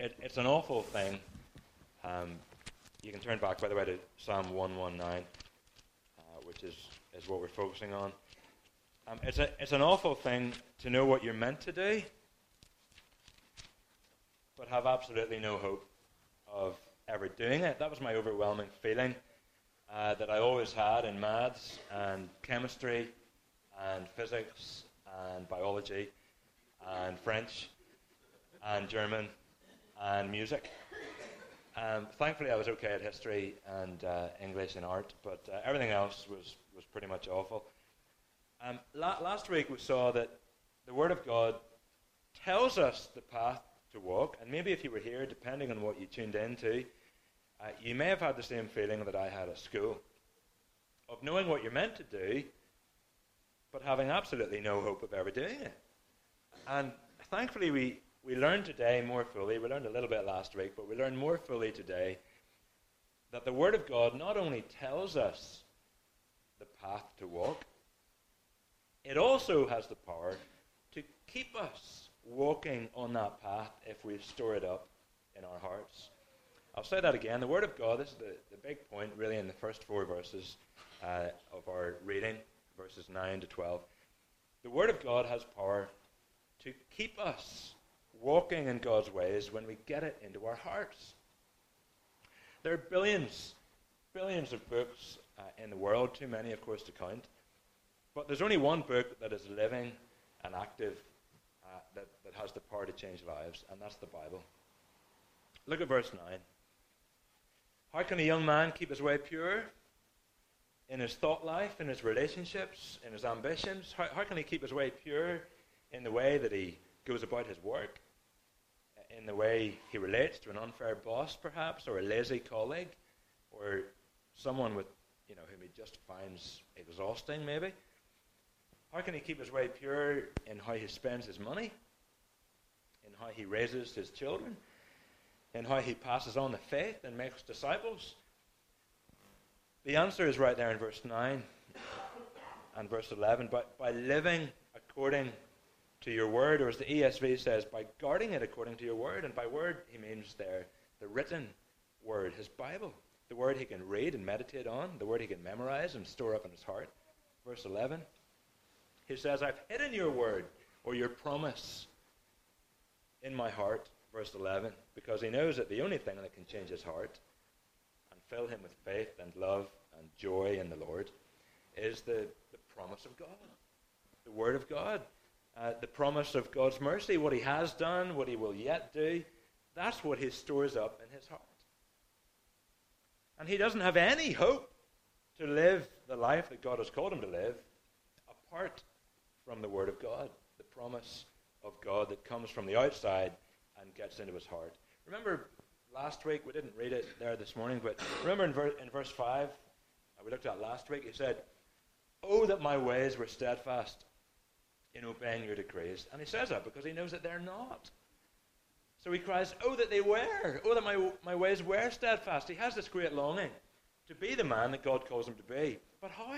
It's an awful thing. You can turn back, by the way, to Psalm 119, which is what we're focusing on. It's an awful thing to know what you're meant to do, but have absolutely no hope of ever doing it. That was my overwhelming feeling that I always had in maths and chemistry and physics and biology and French and German and music. Thankfully, I was okay at history and English and art, but everything else was pretty much awful. Last week we saw that the Word of God tells us the path to walk, and maybe if you were here, depending on what you tuned into, you may have had the same feeling that I had at school, of knowing what you're meant to do, but having absolutely no hope of ever doing it. And thankfully we learned today more fully, we learned a little bit last week, but we learned more fully today that the Word of God not only tells us the path to walk, it also has the power to keep us walking on that path if we store it up in our hearts. I'll say that again. The Word of God, this is the big point really in the first 4 verses of our reading, verses 9 to 12. The Word of God has power to keep us walking in God's ways when we get it into our hearts. There are billions of books in the world, too many, of course, to count. But there's only one book that is living and active that has the power to change lives, and that's the Bible. Look at verse 9. How can a young man keep his way pure in his thought life, in his relationships, in his ambitions? How can he keep his way pure in the way that he goes about his work, in the way he relates to an unfair boss, perhaps, or a lazy colleague, or someone with, whom he just finds exhausting, maybe? How can he keep his way pure in how he spends his money, in how he raises his children, in how he passes on the faith and makes disciples? The answer is right there in verse 9 and verse 11. By living according to your word, or as the ESV says, by guarding it according to your word. And by word, he means there the written word, his Bible, the word he can read and meditate on, the word he can memorize and store up in his heart. Verse 11, he says, I've hidden your word, or your promise, in my heart, verse 11, because he knows that the only thing that can change his heart and fill him with faith and love and joy in the Lord is the promise of God, the word of God. The promise of God's mercy, what he has done, what he will yet do, that's what he stores up in his heart. And he doesn't have any hope to live the life that God has called him to live apart from the Word of God, the promise of God that comes from the outside and gets into his heart. Remember last week, we didn't read it there this morning, but remember in verse 5, we looked at last week, he said, "Oh, that my ways were steadfast in obeying your decrees." And he says that because he knows that they're not. So he cries, oh, that they were. Oh, that my ways were steadfast. He has this great longing to be the man that God calls him to be. But how?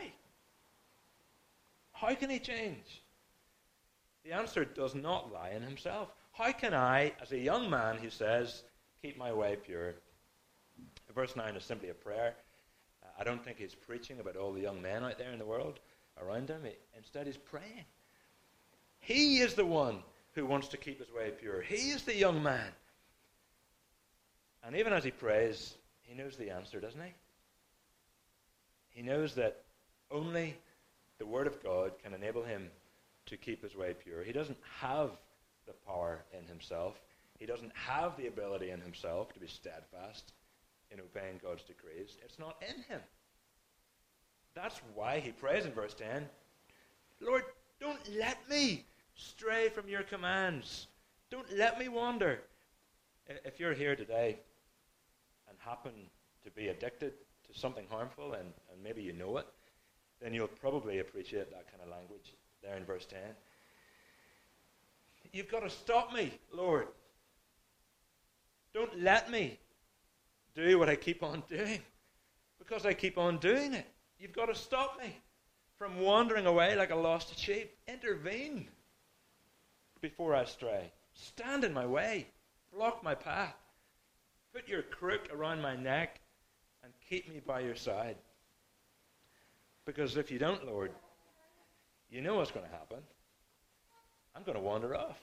How can he change? The answer does not lie in himself. How can I, as a young man, he says, keep my way pure? Verse 9 is simply a prayer. I don't think he's preaching about all the young men out there in the world around him. Instead, he's praying. He is the one who wants to keep his way pure. He is the young man. And even as he prays, he knows the answer, doesn't he? He knows that only the Word of God can enable him to keep his way pure. He doesn't have the power in himself. He doesn't have the ability in himself to be steadfast in obeying God's decrees. It's not in him. That's why he prays in verse 10, Lord, don't let me stray from your commands. Don't let me wander. If you're here today and happen to be addicted to something harmful, and maybe you know it, then you'll probably appreciate that kind of language there in verse 10. You've got to stop me, Lord. Don't let me do what I keep on doing, because I keep on doing it. You've got to stop me from wandering away like a lost sheep. Intervene before I stray. Stand in my way. Block my path. Put your crook around my neck and keep me by your side. Because if you don't, Lord, you know what's going to happen. I'm going to wander off.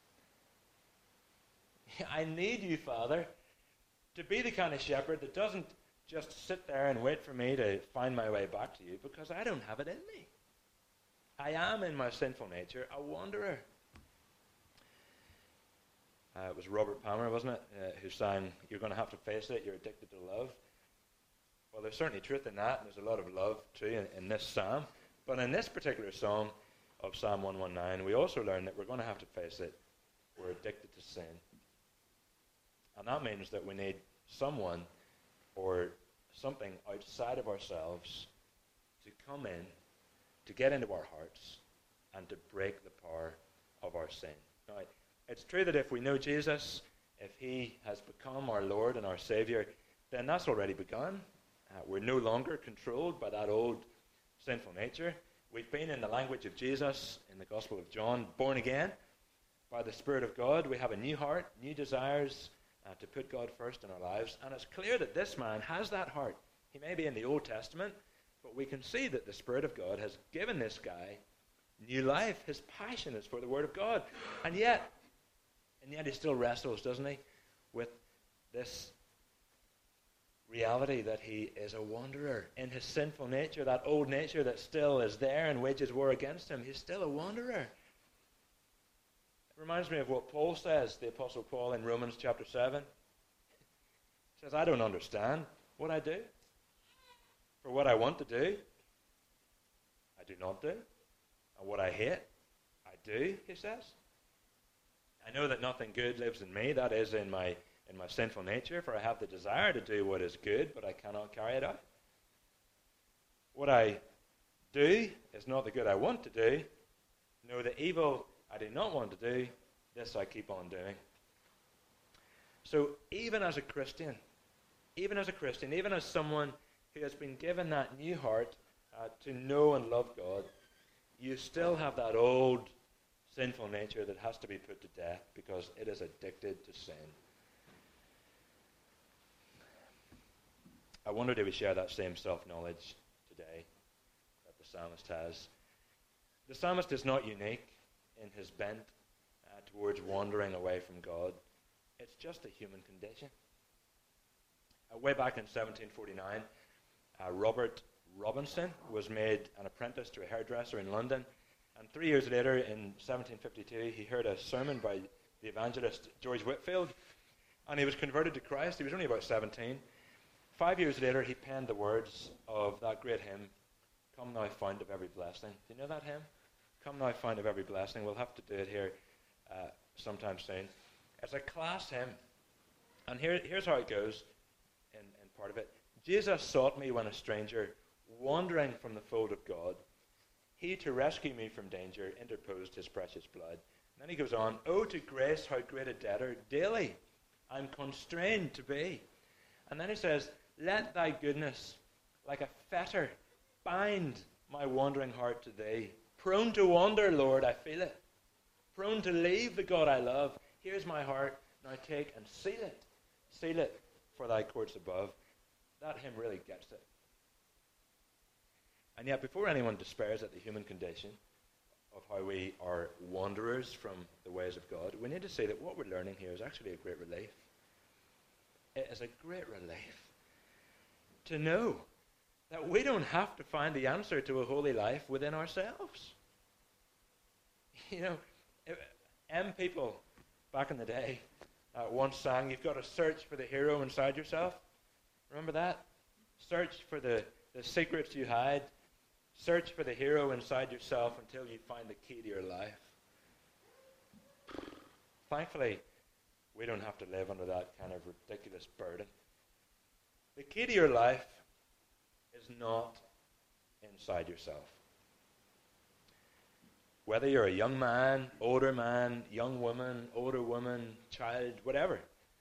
I need you, Father, to be the kind of shepherd that doesn't just sit there and wait for me to find my way back to you, because I don't have it in me. I am, in my sinful nature, a wanderer. It was Robert Palmer, wasn't it, who sang, "You're going to have to face it, you're addicted to love." Well, there's certainly truth in that, and there's a lot of love, too, in this psalm. But in this particular song of Psalm 119, we also learn that we're going to have to face it. We're addicted to sin. And that means that we need someone or something outside of ourselves to come in, to get into our hearts, and to break the power of our sin. Now, it's true that if we know Jesus, if he has become our Lord and our Savior, then that's already begun. We're no longer controlled by that old sinful nature. We've been, in the language of Jesus, in the Gospel of John, born again by the Spirit of God. We have a new heart, new desires to put God first in our lives. And it's clear that this man has that heart. He may be in the Old Testament, but we can see that the Spirit of God has given this guy new life. His passion is for the Word of God. And yet he still wrestles, doesn't he, with this reality that he is a wanderer. In his sinful nature, that old nature that still is there and wages war against him, he's still a wanderer. It reminds me of what Paul says, the Apostle Paul, in Romans chapter 7. He says, "I don't understand what I do. For what I want to do, I do not do. And what I hate, I do," he says. "I know that nothing good lives in me, that is, in my sinful nature, for I have the desire to do what is good, but I cannot carry it out. What I do is not the good I want to do. No, the evil I do not want to do, this I keep on doing." So even as a Christian, even as someone who has been given that new heart to know and love God, you still have that old sinful nature that has to be put to death because it is addicted to sin. I wonder, do we share that same self-knowledge today that the psalmist has? The psalmist is not unique in his bent towards wandering away from God. It's just a human condition. Way back in 1749, Robert Robinson was made an apprentice to a hairdresser in London, and 3 years later, in 1752, he heard a sermon by the evangelist George Whitefield, and he was converted to Christ. He was only about 17. 5 years later, he penned the words of that great hymn, "Come Thou Fount of Every Blessing." Do you know that hymn? "Come Thou Fount of Every Blessing." We'll have to do it here sometime soon. It's a class hymn. And here's how it goes in part of it. "Jesus sought me when a stranger, wandering from the fold of God. He, to rescue me from danger, interposed his precious blood." And then he goes on, "Oh, to grace, how great a debtor daily I'm constrained to be." And then he says, "Let thy goodness, like a fetter, bind my wandering heart to thee. Prone to wander, Lord, I feel it. Prone to leave the God I love. Here's my heart, now take and seal it. Seal it for thy courts above." That hymn really gets it. And yet, before anyone despairs at the human condition of how we are wanderers from the ways of God, we need to say that what we're learning here is actually a great relief. It is a great relief to know that we don't have to find the answer to a holy life within ourselves. You know, people back in the day once sang, "You've got to search for the hero inside yourself." Remember that? Search for the secrets you hide. Search for the hero inside yourself until you find the key to your life. Thankfully, we don't have to live under that kind of ridiculous burden. The key to your life is not inside yourself. Whether you're a young man, young woman, older woman, child, whatever,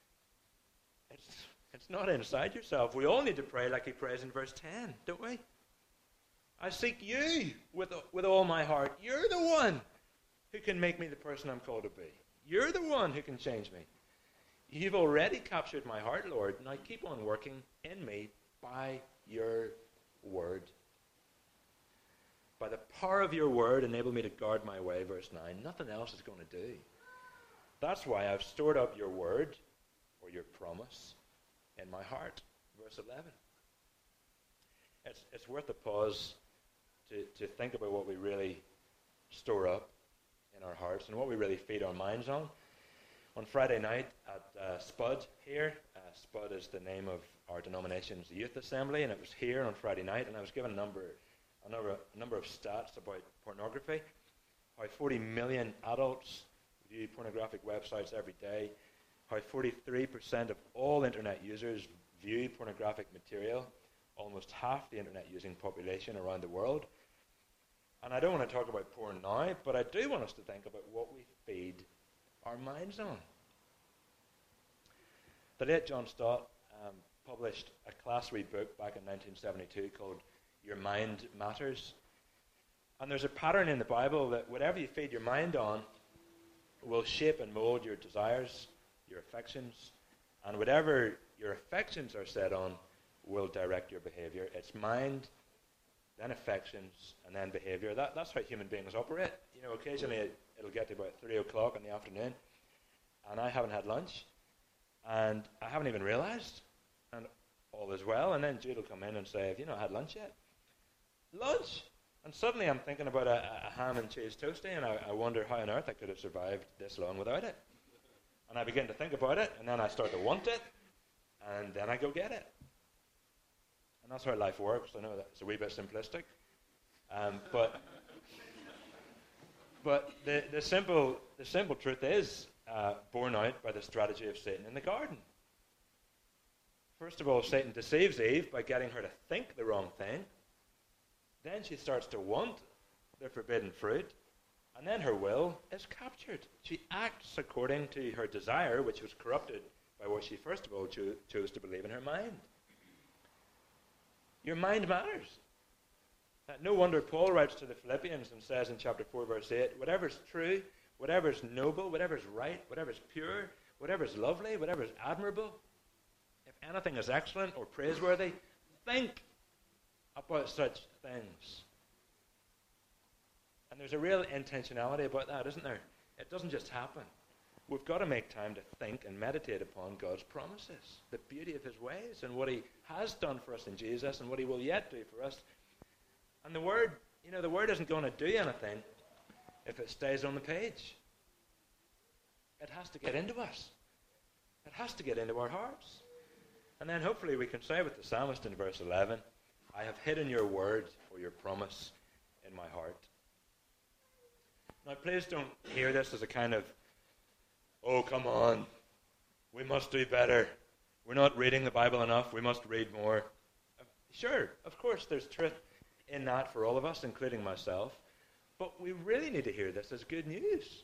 it's not inside yourself. We all need to pray like he prays in verse 10, don't we? "I seek you with all my heart. You're the one who can make me the person I'm called to be. You're the one who can change me. You've already captured my heart, Lord. Now keep on working in me by your word. By the power of your word, enable me to guard my way, verse 9. Nothing else is going to do. That's why I've stored up your word, or your promise, in my heart, verse 11. It's worth a pause to think about what we really store up in our hearts and what we really feed our minds on. On Friday night at Spud here, Spud is the name of our denomination's youth assembly, and it was here on Friday night, and I was given a number of stats about pornography, how 40 million adults view pornographic websites every day, how 43% of all internet users view pornographic material, almost half the internet using population around the world. And I don't want to talk about porn now, but I do want us to think about what we feed our minds on. The late John Stott published a class-read book back in 1972 called Your Mind Matters. And there's a pattern in the Bible that whatever you feed your mind on will shape and mold your desires, your affections, and whatever your affections are set on will direct your behavior. It's mind, then affections, and then behavior. That's how human beings operate. You know, occasionally it'll get to about 3 o'clock in the afternoon, and I haven't had lunch, and I haven't even realized, and all is well, and then Jude will come in and say, have you not had lunch yet? Lunch? And suddenly I'm thinking about a ham and cheese toastie, and I wonder how on earth I could have survived this long without it. And I begin to think about it, and then I start to want it, and then I go get it. And that's how life works. I know that's a wee bit simplistic. But the simple truth is borne out by the strategy of Satan in the garden. First of all, Satan deceives Eve by getting her to think the wrong thing. Then she starts to want the forbidden fruit, and then her will is captured. She acts according to her desire, which was corrupted by what she first of all chose to believe in her mind. Your mind matters. No wonder Paul writes to the Philippians and says in chapter 4, verse 8, whatever's true, whatever's noble, whatever's right, whatever's pure, whatever's lovely, whatever's admirable, if anything is excellent or praiseworthy, think about such things. And there's a real intentionality about that, isn't there? It doesn't just happen. We've got to make time to think and meditate upon God's promises, the beauty of his ways, and what he has done for us in Jesus, and what he will yet do for us. And the Word isn't going to do anything if it stays on the page. It has to get into us. It has to get into our hearts. And then hopefully we can say with the psalmist in verse 11, I have hidden your word or your promise in my heart. Now please don't hear this as a kind of, oh, come on, we must do better. We're not reading the Bible enough. We must read more. Sure, of course, there's truth in that for all of us, including myself. But we really need to hear this as good news.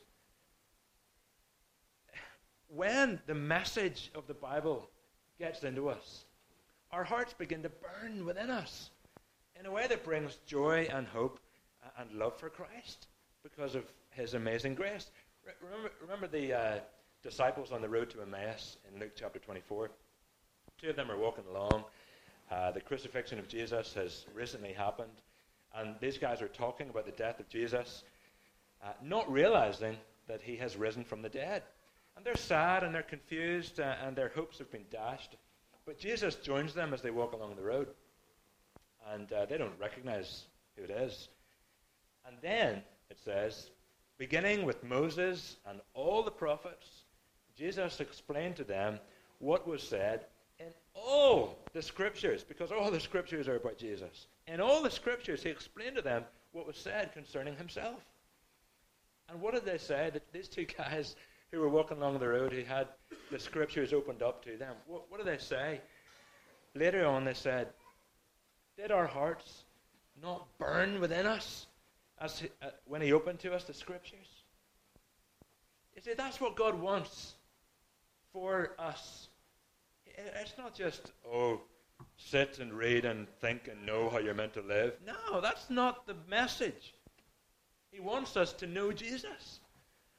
When the message of the Bible gets into us, our hearts begin to burn within us in a way that brings joy and hope and love for Christ because of his amazing grace. Remember the disciples on the road to Emmaus in Luke chapter 24? Two of them are walking along. The crucifixion of Jesus has recently happened, and these guys are talking about the death of Jesus, not realizing that he has risen from the dead. And they're sad and they're confused, and their hopes have been dashed. But Jesus joins them as they walk along the road, and they don't recognize who it is. And then, it says, beginning with Moses and all the prophets, Jesus explained to them what was said in all the scriptures, because all the scriptures are about Jesus. In all the scriptures, he explained to them what was said concerning himself. And what did they say? That these two guys who were walking along the road, who had the scriptures opened up to them, what did they say? Later on they said, did our hearts not burn within us when he opened to us the scriptures? You see, that's what God wants for us. It's not just, sit and read and think and know how you're meant to live. No, that's not the message. He wants us to know Jesus.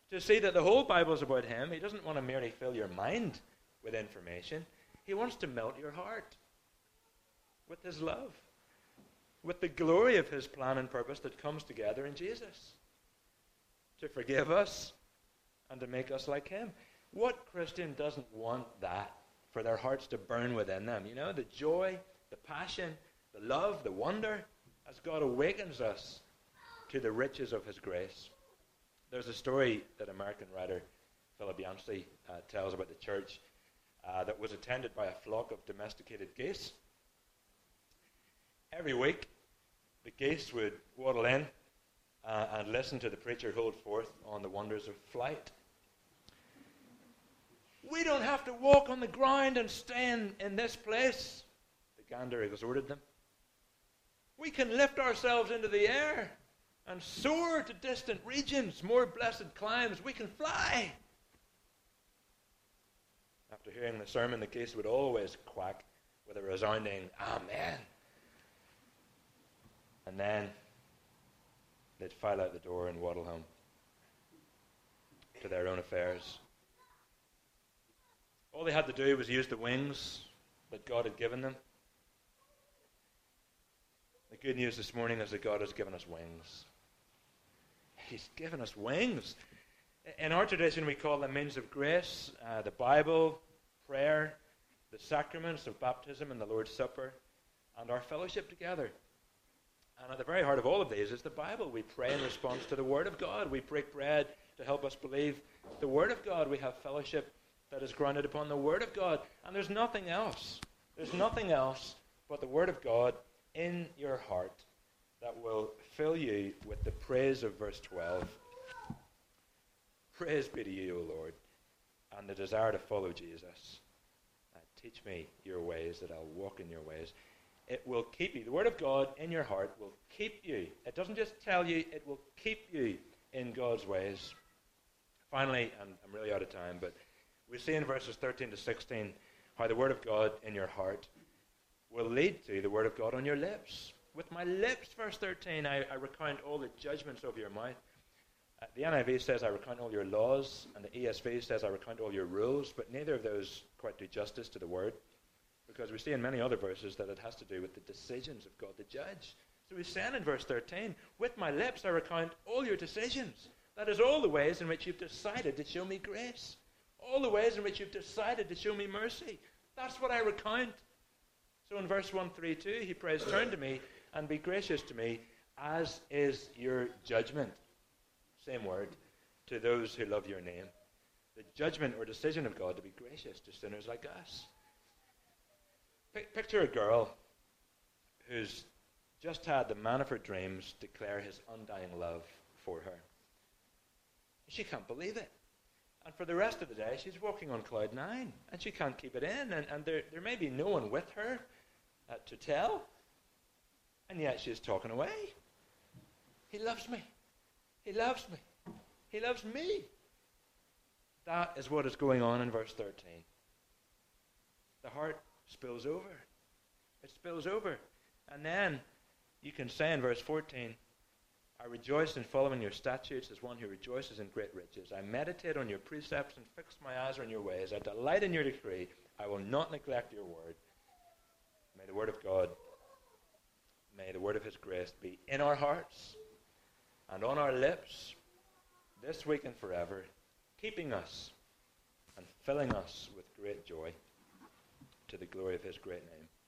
to see that the whole Bible is about him. He doesn't want to merely fill your mind with information. He wants to melt your heart with his love, with the glory of his plan and purpose that comes together in Jesus, to forgive us and to make us like him. What Christian doesn't want that, for their hearts to burn within them? You know, the joy, the passion, the love, the wonder, as God awakens us to the riches of his grace. There's a story that American writer Philip Yancey tells about the church that was attended by a flock of domesticated geese. Every week, the geese would waddle in and listen to the preacher hold forth on the wonders of flight. "We don't have to walk on the ground and stay in this place," the gander exhorted them. "We can lift ourselves into the air and soar to distant regions, more blessed climes. We can fly." After hearing the sermon, the geese would always quack with a resounding "Amen." And then they'd file out the door and waddle home to their own affairs. All they had to do was use the wings that God had given them. The good news this morning is that God has given us wings. He's given us wings. In our tradition, we call them means of grace, the Bible, prayer, the sacraments of baptism and the Lord's Supper, and our fellowship together. And at the very heart of all of these is the Bible. We pray in response to the Word of God. We break bread to help us believe the Word of God. We have fellowship that is grounded upon the Word of God. And there's nothing else. There's nothing else but the Word of God in your heart that will fill you with the praise of verse 12. Praise be to you, O Lord, and the desire to follow Jesus. Teach me your ways, that I'll walk in your ways. It will keep you. The Word of God in your heart will keep you. It doesn't just tell you, it will keep you in God's ways. Finally, and I'm really out of time, but we see in verses 13 to 16 how the Word of God in your heart will lead to the Word of God on your lips. With my lips, verse 13, I recount all the judgments of your mouth. The NIV says, I recount all your laws, and the ESV says, I recount all your rules, but neither of those quite do justice to the Word, because we see in many other verses that it has to do with the decisions of God the judge. So he's saying in verse 13, with my lips I recount all your decisions. That is all the ways in which you've decided to show me grace. All the ways in which you've decided to show me mercy. That's what I recount. So in verse 132, he prays, turn to me and be gracious to me, as is your judgment. Same word, to those who love your name. The judgment or decision of God to be gracious to sinners like us. Picture a girl who's just had the man of her dreams declare his undying love for her. She can't believe it. And for the rest of the day, she's walking on cloud 9, and she can't keep it in. And there may be no one with her to tell, and yet she's talking away. He loves me. He loves me. He loves me. That is what is going on in verse 13. The heart spills over. It spills over. And then you can say in verse 14, I rejoice in following your statutes as one who rejoices in great riches. I meditate on your precepts and fix my eyes on your ways. I delight in your decree. I will not neglect your word. May the word of God, may the word of his grace be in our hearts and on our lips this week and forever, keeping us and filling us with great joy to the glory of his great name.